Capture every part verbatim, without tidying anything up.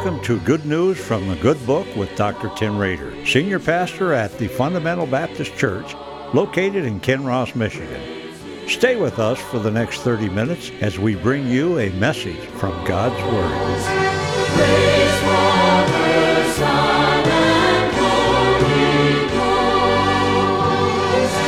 Welcome to Good News from the Good Book with Doctor Tim Rader, Senior Pastor at the Fundamental Baptist Church, located in Kinross, Michigan. Stay with us for the next thirty minutes as we bring you a message from God's Word. Praise Father, Son, and Holy Ghost.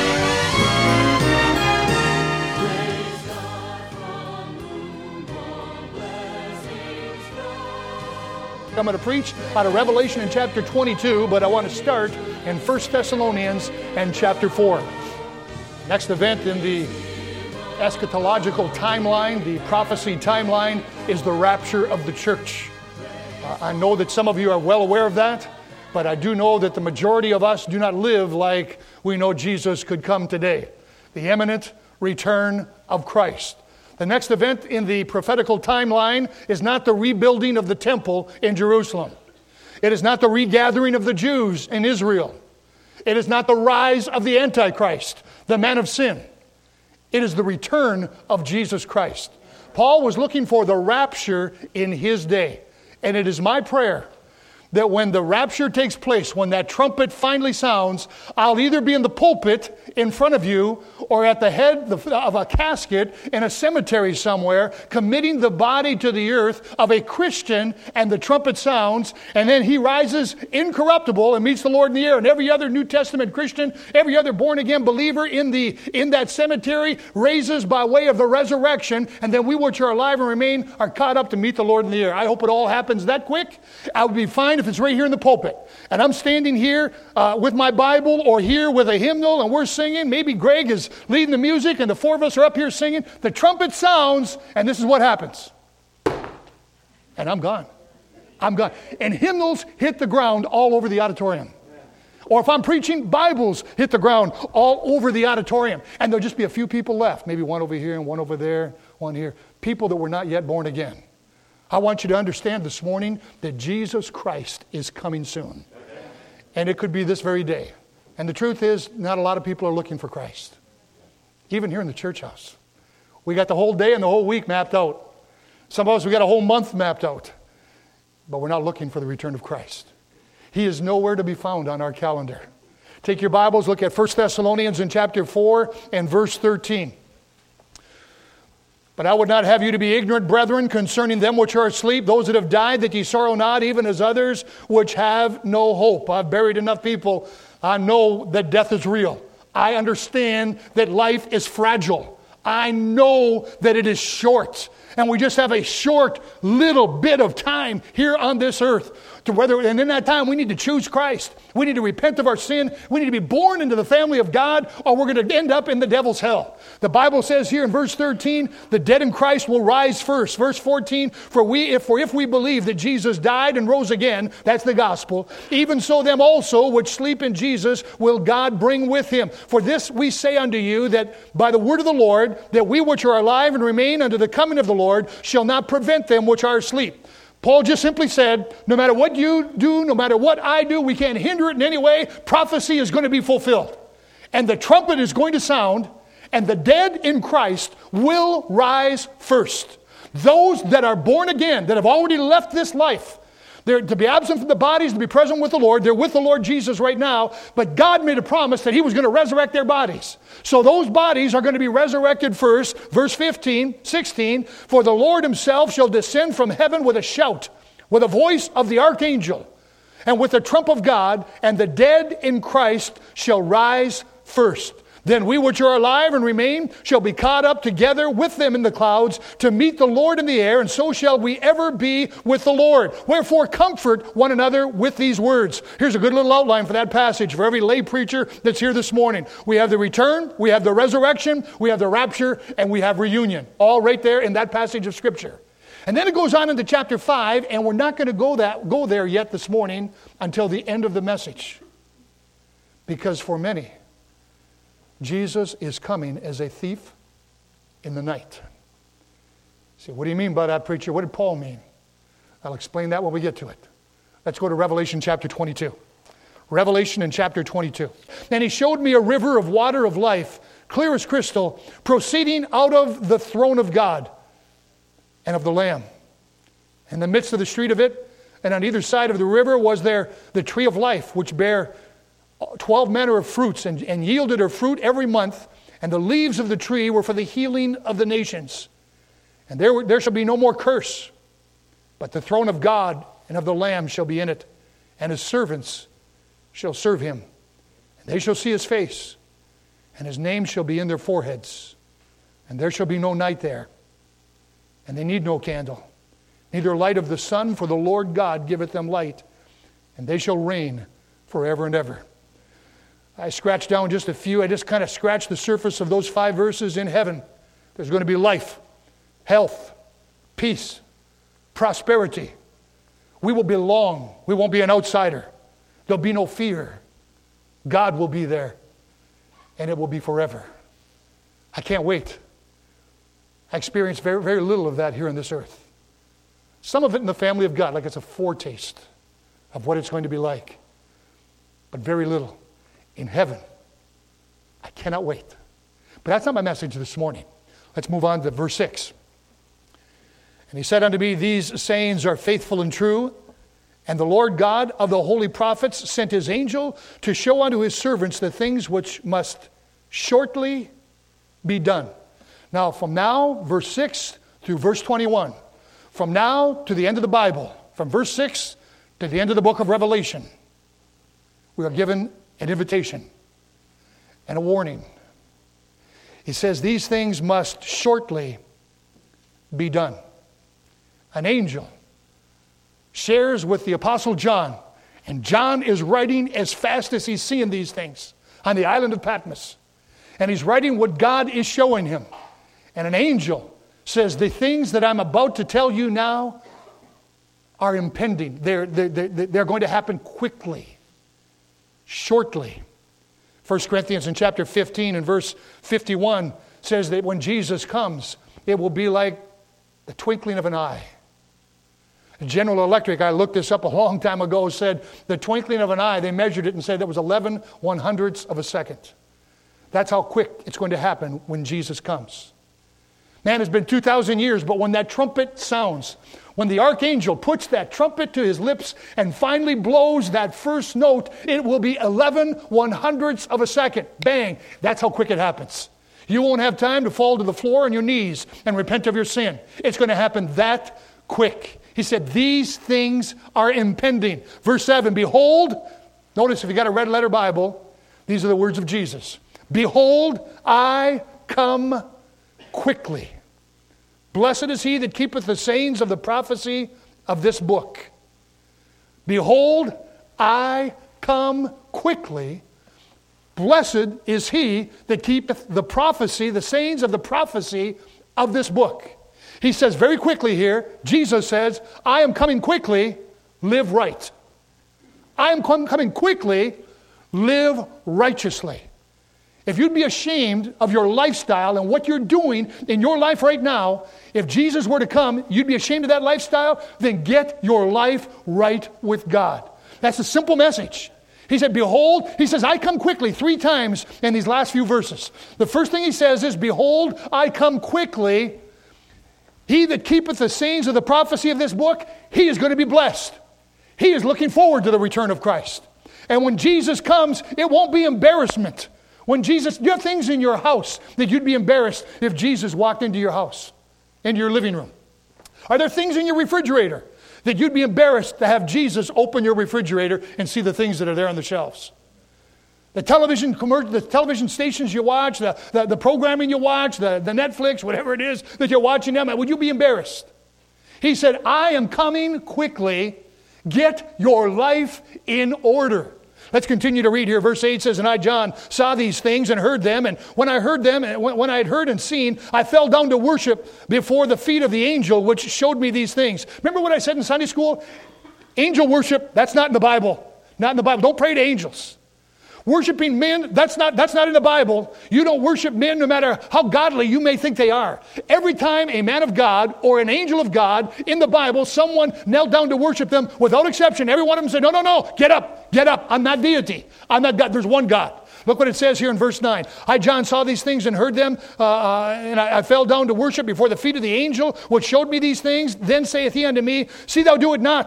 Praise God from whom all blessings flow. I'm going to preach out of Revelation in chapter twenty-two, but I want to start in First Thessalonians and chapter four. Next event in the eschatological timeline, the prophecy timeline, is the rapture of the church. Uh, I know that some of you are well aware of that, but I do know that the majority of us do not live like we know Jesus could come today. The imminent return of Christ. The next event in the prophetical timeline is not the rebuilding of the temple in Jerusalem. It is not the regathering of the Jews in Israel. It is not the rise of the Antichrist, the man of sin. It is the return of Jesus Christ. Paul was looking for the rapture in his day. And it is my prayer that when the rapture takes place, when that trumpet finally sounds, I'll either be in the pulpit in front of you or at the head of a casket in a cemetery somewhere, committing the body to the earth of a Christian, and the trumpet sounds, and then he rises incorruptible and meets the Lord in the air. And every other New Testament Christian, every other born-again believer in the in that cemetery raises by way of the resurrection, and then we which are alive and remain are caught up to meet the Lord in the air. I hope it all happens that quick. I would be fine if it's right here in the pulpit, and I'm standing here uh, with my Bible or here with a hymnal, and we're singing. Maybe Greg is leading the music, and the four of us are up here singing. The trumpet sounds, and this is what happens. And I'm gone. I'm gone. And hymnals hit the ground all over the auditorium. Or if I'm preaching, Bibles hit the ground all over the auditorium. And there'll just be a few people left. Maybe one over here and one over there, one here. People that were not yet born again. I want you to understand this morning that Jesus Christ is coming soon. And it could be this very day. And the truth is, not a lot of people are looking for Christ. Even here in the church house. We got the whole day and the whole week mapped out. Some of us, we got a whole month mapped out. But we're not looking for the return of Christ. He is nowhere to be found on our calendar. Take your Bibles, look at First Thessalonians in chapter four and verse thirteen. But I would not have you to be ignorant, brethren, concerning them which are asleep, those that have died, that ye sorrow not, even as others which have no hope. I've buried enough people. I know that death is real. I understand that life is fragile. I know that it is short. And we just have a short little bit of time here on this earth. To whether, and in that time, we need to choose Christ. We need to repent of our sin. We need to be born into the family of God, or we're going to end up in the devil's hell. The Bible says here in verse thirteen, the dead in Christ will rise first. Verse fourteen, for we, if, for if we believe that Jesus died and rose again, that's the gospel, even so them also which sleep in Jesus will God bring with him. For this we say unto you, that by the word of the Lord, that we which are alive and remain unto the coming of the Lord shall not prevent them which are asleep. Paul just simply said, no matter what you do, no matter what I do, we can't hinder it in any way. Prophecy is going to be fulfilled. And the trumpet is going to sound, and the dead in Christ will rise first. Those that are born again, that have already left this life, they're to be absent from the bodies, to be present with the Lord. They're with the Lord Jesus right now. But God made a promise that he was going to resurrect their bodies. So those bodies are going to be resurrected first. Verse fifteen, sixteen, for the Lord himself shall descend from heaven with a shout, with a voice of the archangel, and with the trump of God, and the dead in Christ shall rise first. Then we which are alive and remain shall be caught up together with them in the clouds to meet the Lord in the air, and so shall we ever be with the Lord. Wherefore comfort one another with these words. Here's a good little outline for that passage for every lay preacher that's here this morning. We have the return, we have the resurrection, we have the rapture, and we have reunion. All right there in that passage of Scripture. And then it goes on into chapter five, and we're not going to go that go there yet this morning until the end of the message. Because for many, Jesus is coming as a thief in the night. See, what do you mean by that, preacher? What did Paul mean? I'll explain that when we get to it. Let's go to Revelation chapter twenty-two. Revelation in chapter twenty-two. And he showed me a river of water of life, clear as crystal, proceeding out of the throne of God and of the Lamb. In the midst of the street of it, And on either side of the river was there the tree of life, which bare twelve manner of fruits, and, and yielded her fruit every month. And the leaves of the tree were for the healing of the nations. And there, there shall be no more curse, but the throne of God and of the Lamb shall be in it, and his servants shall serve him. And they shall see his face, and his name shall be in their foreheads. And there shall be no night there, and they need no candle, neither light of the sun, for the Lord God giveth them light, and they shall reign forever and ever. I scratched down just a few. I just kind of scratched the surface of those five verses. In heaven, there's going to be life, health, peace, prosperity. We will belong. We won't be an outsider. There'll be no fear. God will be there, and it will be forever. I can't wait. I experienced very, very little of that here on this earth. Some of it in the family of God, like it's a foretaste of what it's going to be like. But very little in heaven. I cannot wait. But that's not my message this morning. Let's move on to verse six. And he said unto me, these sayings are faithful and true. And the Lord God of the holy prophets sent his angel to show unto his servants the things which must shortly be done. Now, from now, verse six through verse twenty-one, from now to the end of the Bible, from verse six to the end of the book of Revelation, we are given an invitation and a warning. He says these things must shortly be done. An angel shares with the Apostle John, and John is writing as fast as he's seeing these things on the island of Patmos. And he's writing what God is showing him. And an angel says, the things that I'm about to tell you now are impending. They're, they're, they're going to happen quickly, shortly. First Corinthians in chapter fifteen and verse fifty-one says that when Jesus comes, it will be like the twinkling of an eye. General Electric, I looked this up a long time ago, said the twinkling of an eye, they measured it and said that was eleven one hundredths of a second. That's how quick it's going to happen when Jesus comes. Man, it's been two thousand years, but when that trumpet sounds, when the archangel puts that trumpet to his lips and finally blows that first note, it will be eleven one hundredths of a second. Bang! That's how quick it happens. You won't have time to fall to the floor on your knees and repent of your sin. It's going to happen that quick. He said, these things are impending. Verse seven, behold, notice if you got a red letter Bible, these are the words of Jesus. Behold, I come quickly. Blessed is he that keepeth the sayings of the prophecy of this book. Behold, I come quickly. Blessed is he that keepeth the prophecy, the sayings of the prophecy of this book. He says very quickly here, Jesus says, I am coming quickly, live right. I am coming quickly, live righteously. If you'd be ashamed of your lifestyle and what you're doing in your life right now, if Jesus were to come, you'd be ashamed of that lifestyle, then get your life right with God. That's a simple message. He said, behold, he says, I come quickly three times in these last few verses. The first thing he says is, behold, I come quickly. He that keepeth the sayings of the prophecy of this book, he is going to be blessed. He is looking forward to the return of Christ. And when Jesus comes, it won't be embarrassment. When Jesus, you have things in your house that you'd be embarrassed if Jesus walked into your house, into your living room. Are there things in your refrigerator that you'd be embarrassed to have Jesus open your refrigerator and see the things that are there on the shelves? The television commercial, the television stations you watch, the, the, the programming you watch, the, the Netflix, whatever it is that you're watching them, would you be embarrassed? He said, I am coming quickly. Get your life in order. Let's continue to read here. Verse eight says, and I, John, saw these things and heard them. And when I heard them, and when I had heard and seen, I fell down to worship before the feet of the angel, which showed me these things. Remember what I said in Sunday school? Angel worship, that's not in the Bible. Not in the Bible. Don't pray to angels. Worshiping men, that's not, that's not in the Bible. You don't worship men no matter how godly you may think they are. Every time a man of God or an angel of God in the Bible, someone knelt down to worship them, without exception, every one of them said, no, no, no, get up, get up. I'm not deity. I'm not God. There's one God. Look what it says here in verse nine. I, John, saw these things and heard them, uh, uh, and I, I fell down to worship before the feet of the angel, which showed me these things. Then saith he unto me, see thou do it not.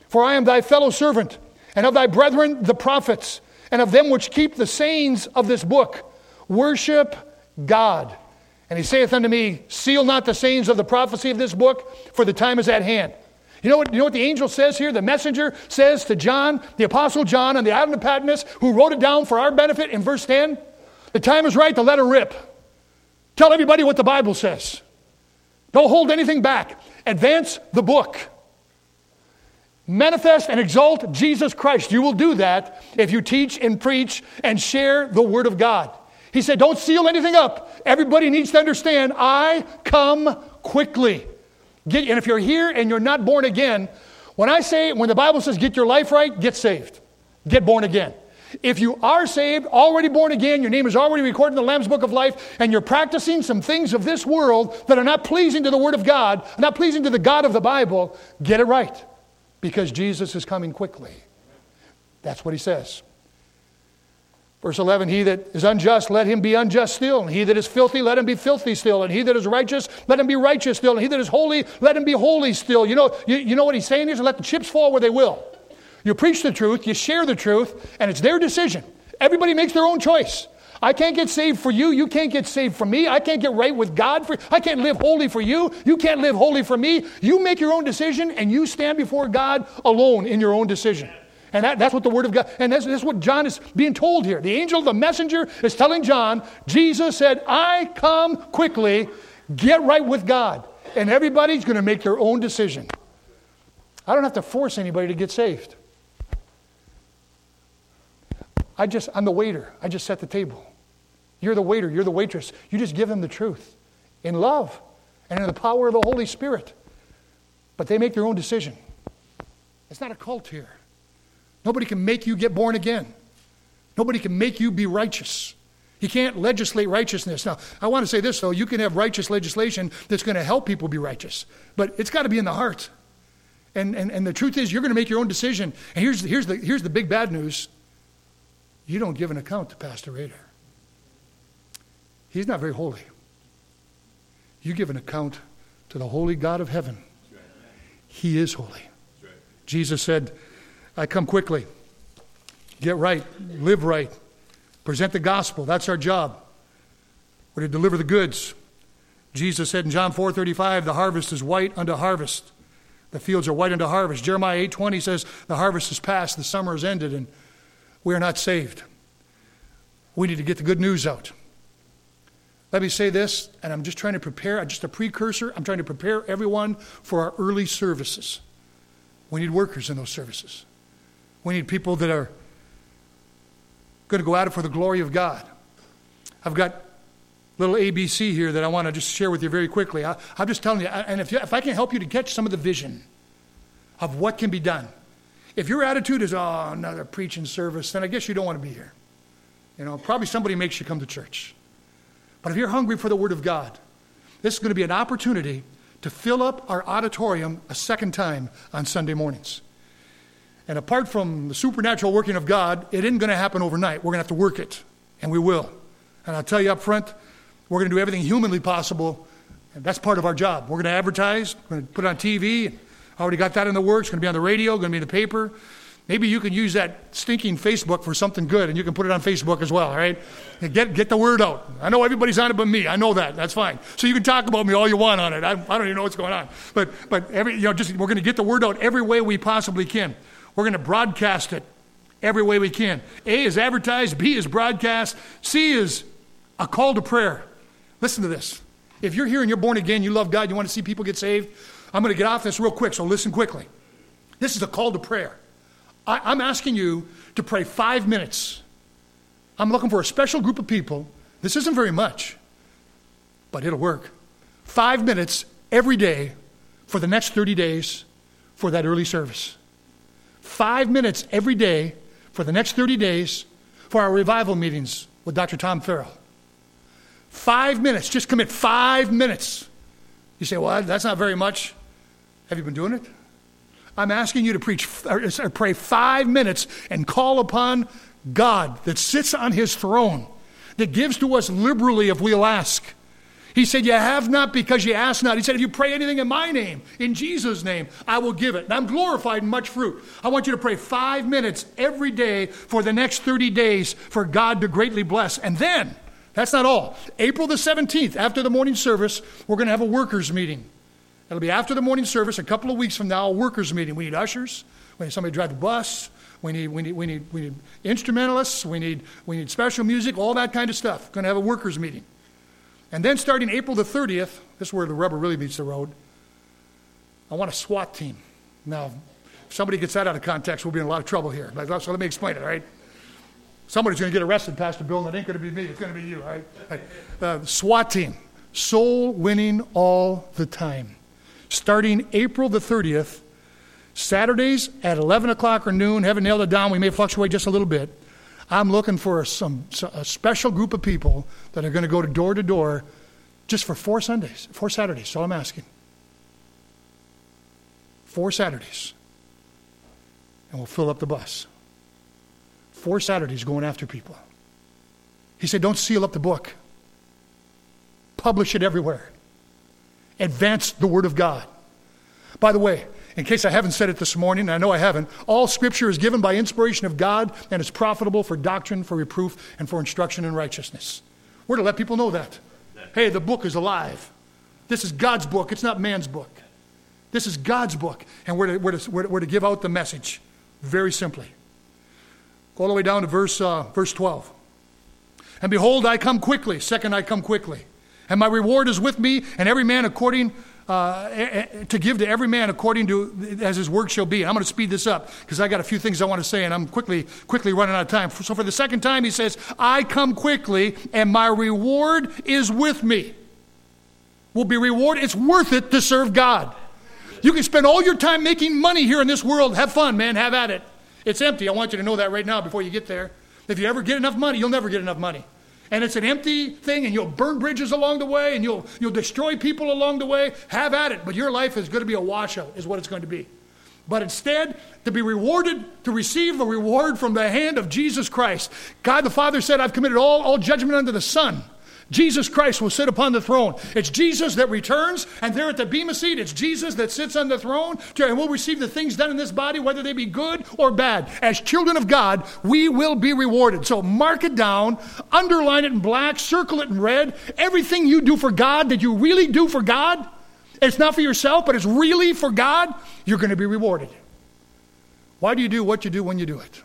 For I am thy fellow servant, and of thy brethren the prophets, and of them which keep the sayings of this book. Worship God. And he saith unto me, seal not the sayings of the prophecy of this book, for the time is at hand. You know what, you know what the angel says here? The messenger says to John, the apostle John, on the island of Patmos, who wrote it down for our benefit in verse ten. The time is right to let her rip. Tell everybody what the Bible says. Don't hold anything back. Advance the book. Manifest and exalt Jesus Christ. You will do that if you teach and preach and share the Word of God. He said, don't seal anything up. Everybody needs to understand, I come quickly. Get, and if you're here and you're not born again, when I say, when the Bible says get your life right, get saved. Get born again. If you are saved, already born again, your name is already recorded in the Lamb's Book of Life, and you're practicing some things of this world that are not pleasing to the Word of God, not pleasing to the God of the Bible, get it right. Because Jesus is coming quickly. That's what he says. Verse eleven, he that is unjust, let him be unjust still. And he that is filthy, let him be filthy still. And he that is righteous, let him be righteous still. And he that is holy, let him be holy still. You know, you, you know what he's saying is, let the chips fall where they will. You preach the truth, you share the truth, and it's their decision. Everybody makes their own choice. I can't get saved for you. You can't get saved for me. I can't get right with God. For, I can't live holy for you. You can't live holy for me. You make your own decision, and you stand before God alone in your own decision. And that, that's what the Word of God, and that's, that's what John is being told here. The angel, the messenger, is telling John, Jesus said, I come quickly, get right with God. And everybody's going to make their own decision. I don't have to force anybody to get saved. I just, I'm the waiter. I just set the table. You're the waiter, you're the waitress. You just give them the truth in love and in the power of the Holy Spirit. But they make their own decision. It's not a cult here. Nobody can make you get born again. Nobody can make you be righteous. You can't legislate righteousness. Now, I want to say this, though. You can have righteous legislation that's going to help people be righteous. But it's got to be in the heart. And, and, and the truth is, you're going to make your own decision. And here's, here's, the, here's the big bad news. You don't give an account to Pastor Rader. He's not very holy. You give an account to the holy God of heaven. He is holy. Jesus said, I come quickly. Get right. Live right. Present the gospel. That's our job. We're to deliver the goods. Jesus said in John four thirty-five, the harvest is white unto harvest. The fields are white unto harvest. Jeremiah eight twenty says, the harvest is past, the summer is ended, and we are not saved. We need to get the good news out. Let me say this, and I'm just trying to prepare, just a precursor. I'm trying to prepare everyone for our early services. We need workers in those services. We need people that are going to go at it for the glory of God. I've got little A B C here that I want to just share with you very quickly. I, I'm just telling you, and if, you, if I can help you to catch some of the vision of what can be done. If your attitude is, oh, another preaching service, then I guess you don't want to be here. You know, probably somebody makes you come to church. But if you're hungry for the Word of God, this is going to be an opportunity to fill up our auditorium a second time on Sunday mornings. And apart from the supernatural working of God, it isn't going to happen overnight. We're going to have to work it, and we will. And I'll tell you up front, we're going to do everything humanly possible, and that's part of our job. We're going to advertise, we're going to put it on T V. Already got that in the works. It's going to be on the radio, going to be in the paper. Maybe you can use that stinking Facebook for something good, and you can put it on Facebook as well, all right? Get get the word out. I know everybody's on it but me. I know that. That's fine. So you can talk about me all you want on it. I, I don't even know what's going on. But but every you know, just we're going to get the word out every way we possibly can. We're going to broadcast it every way we can. A is advertised. B is broadcast. C is a call to prayer. Listen to this. If you're here and you're born again, you love God, you want to see people get saved, I'm going to get off this real quick, so listen quickly. This is a call to prayer. I, I'm asking you to pray five minutes. I'm looking for a special group of people. This isn't very much, but it'll work. Five minutes every day for the next thirty days for that early service. Five minutes every day for the next thirty days for our revival meetings with Doctor Tom Farrell. Five minutes. Just commit five minutes. You say, well, that's not very much. Have you been doing it? I'm asking you to preach or pray five minutes and call upon God that sits on his throne, that gives to us liberally if we'll ask. He said, you have not because you ask not. He said, if you pray anything in my name, in Jesus' name, I will give it. And I'm glorified in much fruit. I want you to pray five minutes every day for the next thirty days for God to greatly bless. And then, that's not all. April the seventeenth, after the morning service, we're going to have a workers' meeting. It'll be after the morning service, a couple of weeks from now, a workers' meeting. We need ushers. We need somebody to drive the bus. We need, we need, we need, we need instrumentalists. We need, we need special music, all that kind of stuff. We're going to have a workers' meeting. And then starting April the thirtieth, this is where the rubber really meets the road, I want a SWAT team. Now, if somebody gets that out of context, we'll be in a lot of trouble here. So let me explain it, all right? Somebody's going to get arrested, Pastor Bill, and it ain't going to be me. It's going to be you, all right? All right. Uh, SWAT team, soul winning all the time. Starting April the thirtieth, Saturdays at eleven o'clock or noon, haven't nailed it down. We may fluctuate just a little bit. I'm looking for a, some, a special group of people that are going to go to door to door just for four Sundays, four Saturdays. That's all I'm asking. Four Saturdays. And we'll fill up the bus. Four Saturdays going after people. He said, don't seal up the book. Publish it everywhere. Advance the Word of God. By the way, in case I haven't said it this morning, and I know I haven't, all Scripture is given by inspiration of God and is profitable for doctrine, for reproof, and for instruction in righteousness. We're to let people know that. Hey, the book is alive. This is God's book. It's not man's book. This is God's book. And we're to, we're to, we're to, we're to give out the message very simply. Go all the way down to verse, uh, verse twelve. And behold, I come quickly. Second, I come quickly. And my reward is with me, and every man according Uh, to give to every man according to as his work shall be. I'm going to speed this up because I got a few things I want to say, and I'm quickly, quickly running out of time. So for the second time, he says, I come quickly, and my reward is with me. Will be rewarded. It's worth it to serve God. You can spend all your time making money here in this world. Have fun, man. Have at it. It's empty. I want you to know that right now before you get there. If you ever get enough money, you'll never get enough money. And it's an empty thing, and you'll burn bridges along the way, and you'll you'll destroy people along the way. Have at it. But your life is going to be a washout, is what it's going to be. But instead, to be rewarded, to receive a reward from the hand of Jesus Christ. God the Father said, I've committed all, all judgment unto the Son. Jesus Christ will sit upon the throne. It's Jesus that returns, and there at the bema seat, it's Jesus that sits on the throne, and we'll receive the things done in this body, whether they be good or bad. As children of God, we will be rewarded. So mark it down, underline it in black, circle it in red. Everything you do for God that you really do for God, it's not for yourself, but it's really for God, you're going to be rewarded. Why do you do what you do when you do it?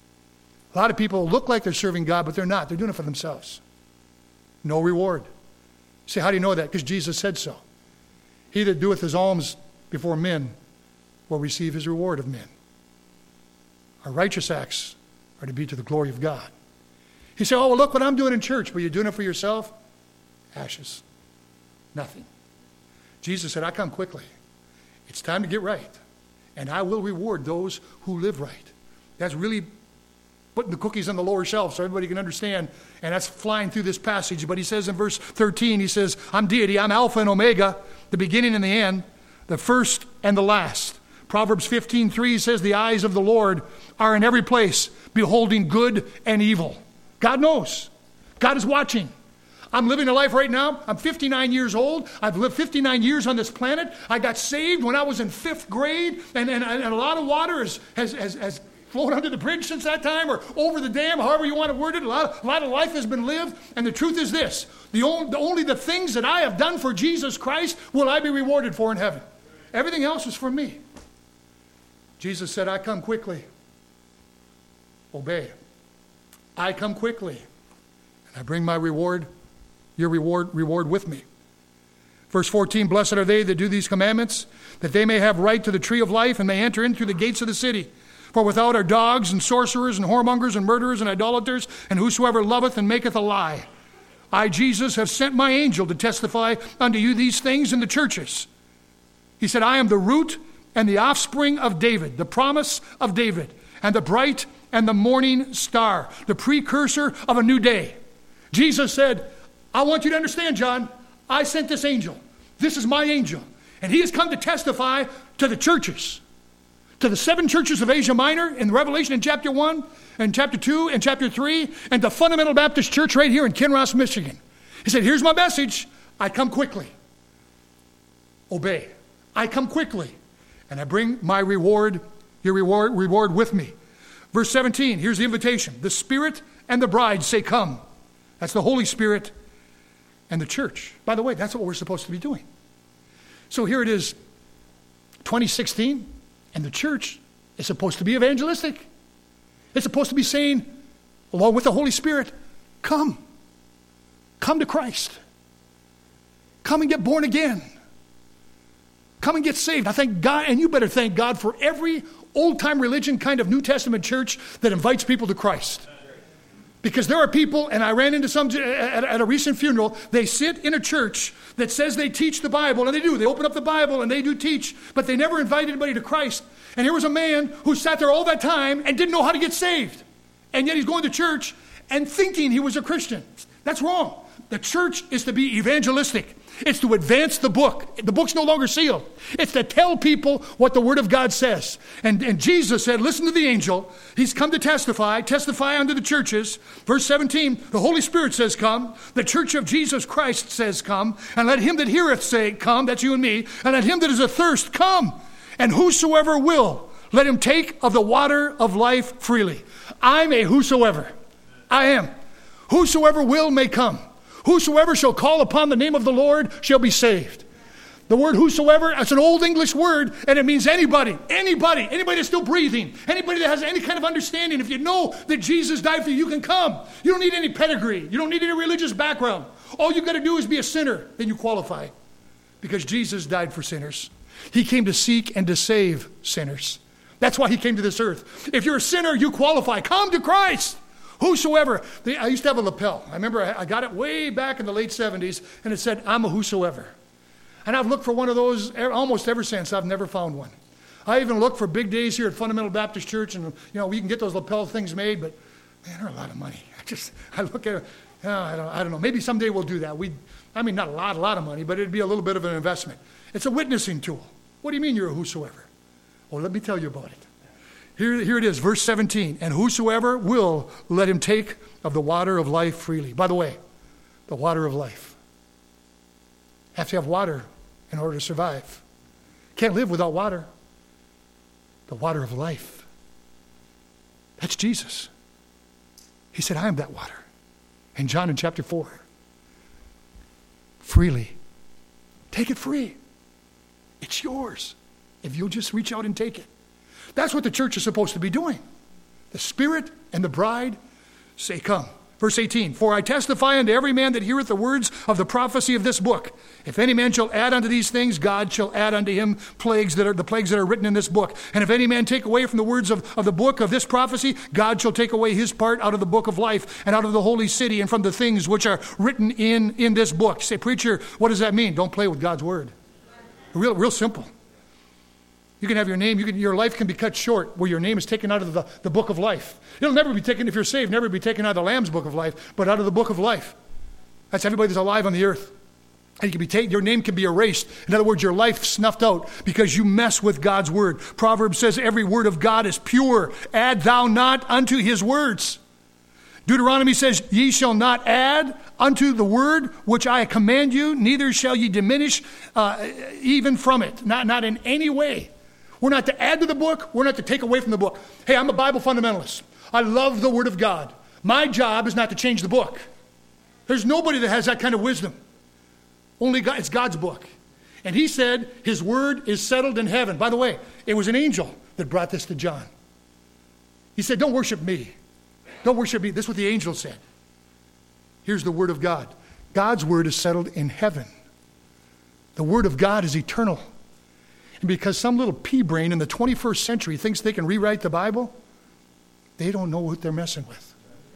A lot of people look like they're serving God, but they're not. They're doing it for themselves. No reward. You say, how do you know that? Because Jesus said so. He that doeth his alms before men will receive his reward of men. Our righteous acts are to be to the glory of God. He said, oh, well, look what I'm doing in church. But you're doing it for yourself? Ashes. Nothing. Jesus said, I come quickly. It's time to get right. And I will reward those who live right. That's really putting the cookies on the lower shelf so everybody can understand. And that's flying through this passage. But he says in verse thirteen, he says, I'm deity, I'm Alpha and Omega, the beginning and the end, the first and the last. Proverbs fifteen three says, the eyes of the Lord are in every place, beholding good and evil. God knows. God is watching. I'm living a life right now. I'm fifty-nine years old. I've lived fifty-nine years on this planet. I got saved when I was in fifth grade, and, and, and a lot of water has, has, has, has flowed under the bridge since that time, or over the dam, however you want to word it. A lot, of, a lot of life has been lived, and the truth is this. The only, the only the things that I have done for Jesus Christ will I be rewarded for in heaven. Everything else is for me. Jesus said, I come quickly. Obey. I come quickly, and I bring my reward, your reward, reward with me. Verse fourteen, blessed are they that do these commandments, that they may have right to the tree of life, and may enter in through the gates of the city. For without are dogs and sorcerers and whoremongers and murderers and idolaters, and whosoever loveth and maketh a lie. I, Jesus, have sent my angel to testify unto you these things in the churches. He said, I am the root and the offspring of David, the promise of David, and the bright and the morning star, the precursor of a new day. Jesus said, I want you to understand, John, I sent this angel. This is my angel. And he has come to testify to the churches, to the seven churches of Asia Minor in Revelation in chapter one, and chapter two, and chapter three, and the Fundamental Baptist Church right here in Kinross, Michigan. He said, here's my message. I come quickly. Obey. I come quickly, and I bring my reward, your reward, reward with me. Verse seventeen, here's the invitation. The Spirit and the bride say, come. That's the Holy Spirit and the church. By the way, that's what we're supposed to be doing. So here it is, twenty sixteen, and the church is supposed to be evangelistic. It's supposed to be saying, along with the Holy Spirit, come. Come to Christ. Come and get born again. Come and get saved. I thank God, and you better thank God for every old-time religion kind of New Testament church that invites people to Christ. Because there are people, and I ran into some at, at a recent funeral, they sit in a church that says they teach the Bible, and they do. They open up the Bible, and they do teach, but they never invite anybody to Christ. And here was a man who sat there all that time and didn't know how to get saved. And yet he's going to church and thinking he was a Christian. That's wrong. The church is to be evangelistic. It's to advance the book. The book's no longer sealed. It's to tell people what the Word of God says. And, and Jesus said, listen to the angel. He's come to testify, testify unto the churches. Verse seventeen, the Holy Spirit says, come. The church of Jesus Christ says, come. And let him that heareth say, come. That's you and me. And let him that is athirst, come. And whosoever will, let him take of the water of life freely. I'm a whosoever. I am. Whosoever will may come. Whosoever shall call upon the name of the Lord shall be saved. The word whosoever, it's an old English word, and it means anybody, anybody, anybody that's still breathing, anybody that has any kind of understanding. If you know that Jesus died for you, you can come. You don't need any pedigree. You don't need any religious background. All you got to do is be a sinner, then you qualify. Because Jesus died for sinners. He came to seek and to save sinners. That's why he came to this earth. If you're a sinner, you qualify. Come to Christ. Whosoever. I used to have a lapel. I remember I got it way back in the late seventies, and it said, I'm a whosoever. And I've looked for one of those almost ever since. I've never found one. I even looked for big days here at Fundamental Baptist Church, and you know we can get those lapel things made, but man, they're a lot of money. I just I look at it. Oh, I don't I don't know. Maybe someday we'll do that. We, I mean, not a lot, a lot of money, but it'd be a little bit of an investment. It's a witnessing tool. What do you mean you're a whosoever? Well, let me tell you about it. Here, here it is, verse seventeen. And whosoever will, let him take of the water of life freely. By the way, the water of life. You have to have water in order to survive. Can't live without water. The water of life. That's Jesus. He said, I am that water. And John in chapter four. Freely. Take it free. It's yours. If you'll just reach out and take it. That's what the church is supposed to be doing. The Spirit and the bride say, come. Verse eighteen, for I testify unto every man that heareth the words of the prophecy of this book. If any man shall add unto these things, God shall add unto him plagues that are the plagues that are written in this book. And if any man take away from the words of, of the book of this prophecy, God shall take away his part out of the book of life and out of the holy city and from the things which are written in, in this book. Say, preacher, what does that mean? Don't play with God's word. Real, real simple. You can have your name, you can, your life can be cut short where your name is taken out of the, the book of life. It'll never be taken, if you're saved, never be taken out of the Lamb's book of life, but out of the book of life. That's everybody that's alive on the earth. And you can be taken, your name can be erased. In other words, your life snuffed out because you mess with God's word. Proverbs says every word of God is pure. Add thou not unto his words. Deuteronomy says, ye shall not add unto the word which I command you, neither shall ye diminish uh, even from it. Not, not in any way. We're not to add to the book. We're not to take away from the book. Hey, I'm a Bible fundamentalist. I love the Word of God. My job is not to change the book. There's nobody that has that kind of wisdom. Only God, it's God's book. And he said his word is settled in heaven. By the way, it was an angel that brought this to John. He said, don't worship me. Don't worship me. This is what the angel said. Here's the word of God. God's word is settled in heaven. The word of God is eternal. And because some little pea brain in the twenty-first century thinks they can rewrite the Bible, they don't know what they're messing with.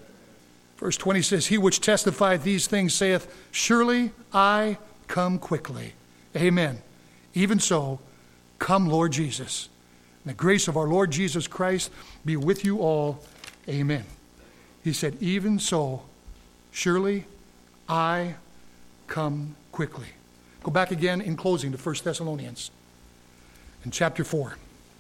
Verse twenty says, he which testifieth these things saith, surely I come quickly. Amen. Even so, come Lord Jesus. And the grace of our Lord Jesus Christ be with you all. Amen. He said, even so, surely I come quickly. Go back again in closing to First Thessalonians. In chapter four,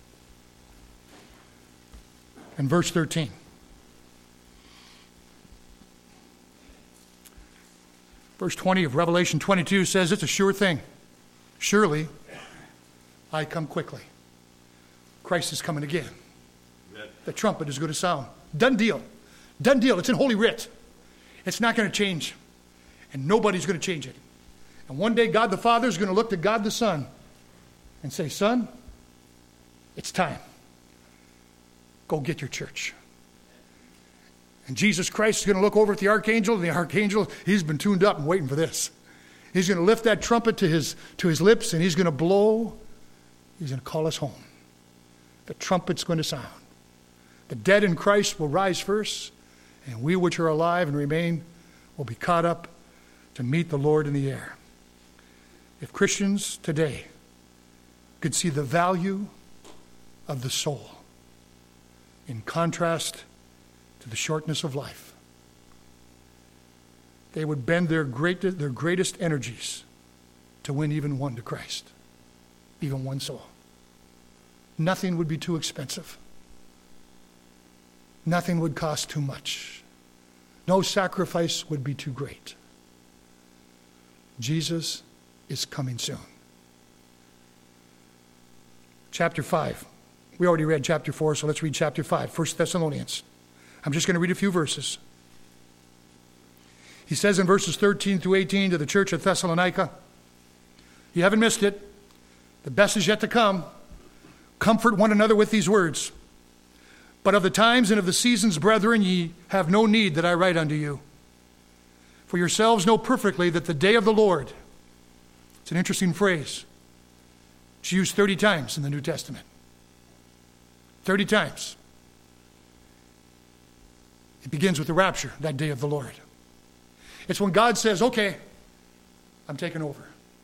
and verse thirteen. Verse twenty of Revelation twenty-two says it's a sure thing. Surely, I come quickly. Christ is coming again. Amen. The trumpet is going to sound. Done deal. Done deal. It's in Holy Writ. It's not going to change. And nobody's going to change it. And one day God the Father is going to look to God the Son and say, son, it's time. Go get your church. And Jesus Christ is going to look over at the archangel, and the archangel, he's been tuned up and waiting for this. He's going to lift that trumpet to his, to his lips, and he's going to blow. He's going to call us home. The trumpet's going to sound. The dead in Christ will rise first, and we which are alive and remain will be caught up to meet the Lord in the air. If Christians today could see the value of the soul in contrast to the shortness of life, they would bend their great, their greatest energies to win even one to Christ, even one soul. Nothing would be too expensive. Nothing would cost too much. No sacrifice would be too great. Jesus is coming soon. Chapter five. We already read chapter four, so let's read chapter five, First Thessalonians. I'm just going to read a few verses. He says in verses thirteen through eighteen to the church at Thessalonica, you haven't missed it. The best is yet to come. Comfort one another with these words. But of the times and of the seasons, brethren, ye have no need that I write unto you. For yourselves know perfectly that the day of the Lord, it's an interesting phrase. It's used thirty times in the New Testament. thirty times. It begins with the rapture, that day of the Lord. It's when God says, okay, I'm taking over.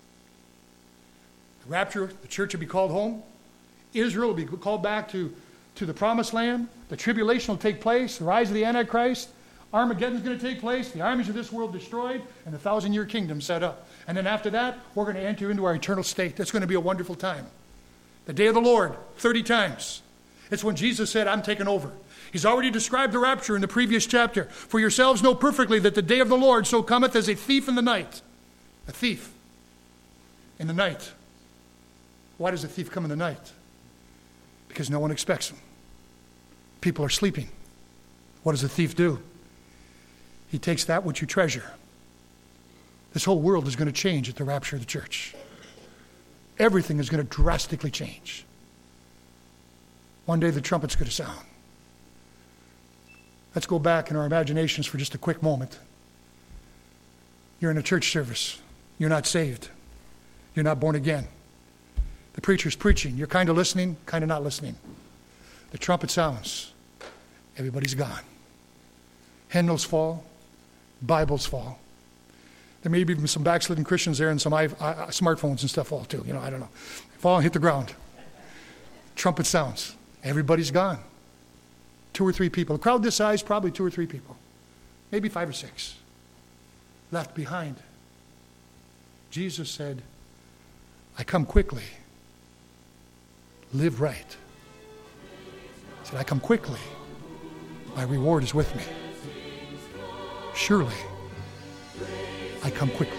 The rapture, the church will be called home. Israel will be called back to, to the promised land. The tribulation will take place, the rise of the Antichrist. Armageddon is going to take place, the armies of this world destroyed, and the thousand-year kingdom set up. And then after that, we're going to enter into our eternal state. That's going to be a wonderful time. The day of the Lord, thirty times. It's when Jesus said, I'm taking over. He's already described the rapture in the previous chapter. For yourselves know perfectly that the day of the Lord so cometh as a thief in the night. A thief in the night. Why does a thief come in the night? Because no one expects him. People are sleeping. What does a thief do? He takes that which you treasure. This whole world is going to change at the rapture of the church. Everything is going to drastically change. One day the trumpet's going to sound. Let's go back in our imaginations for just a quick moment. You're in a church service. You're not saved. You're not born again. The preacher's preaching. You're kind of listening, kind of not listening. The trumpet sounds. Everybody's gone. Hymnals fall. Bibles fall. There may be even some backslidden Christians there and some I, I, smartphones and stuff fall too. You know, I don't know. Fall and hit the ground. Trumpet sounds. Everybody's gone. Two or three people. A crowd this size, probably two or three people. Maybe five or six. Left behind. Jesus said, I come quickly. Live right. He said, I come quickly. My reward is with me. Surely, I come quickly.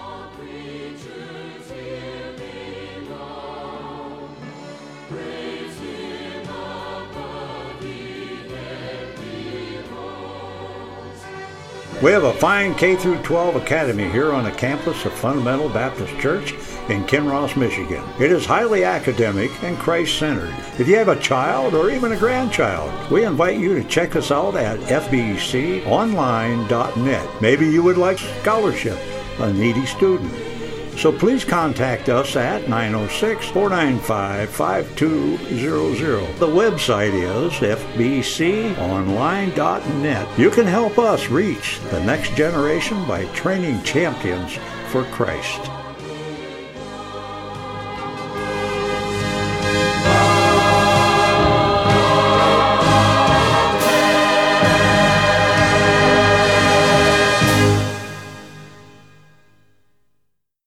We have a fine K through twelve academy here on the campus of Fundamental Baptist Church in Kinross, Michigan. It is highly academic and Christ-centered. If you have a child or even a grandchild, we invite you to check us out at F B C online dot net. Maybe you would like scholarship, a needy student. So please contact us at nine oh six, four nine five, five two zero zero. The website is F B C online dot net. You can help us reach the next generation by training champions for Christ.